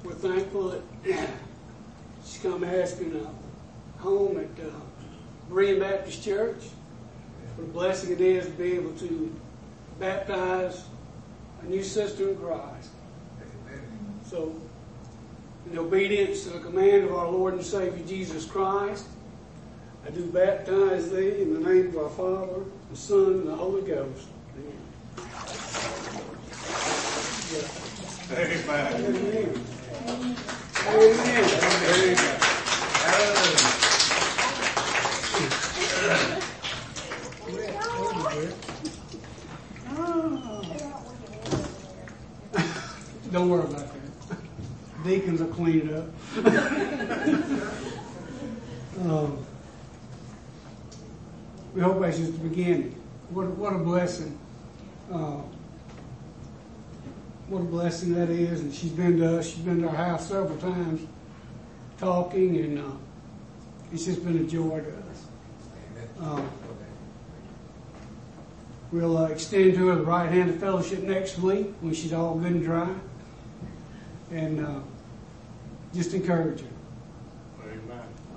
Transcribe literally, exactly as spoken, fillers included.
we're thankful that she's come asking a home at uh, Berean Baptist Church. What a blessing it is to be able to baptize a new sister in Christ. So, in obedience to the command of our Lord and Savior Jesus Christ, I do baptize thee in the name of our Father, the Son, and the Holy Ghost. Amen. Amen. Amen. Amen. Don't worry about that. Deacons will clean it up. um, we hope that's just the beginning. What, what a blessing. Uh, what a blessing that is. And she's been to us. She's been to our house several times talking, and uh, it's just been a joy to us. Uh, we'll uh, extend to her the right hand of fellowship next week when she's all good and dry. And uh, just encourage her. Amen.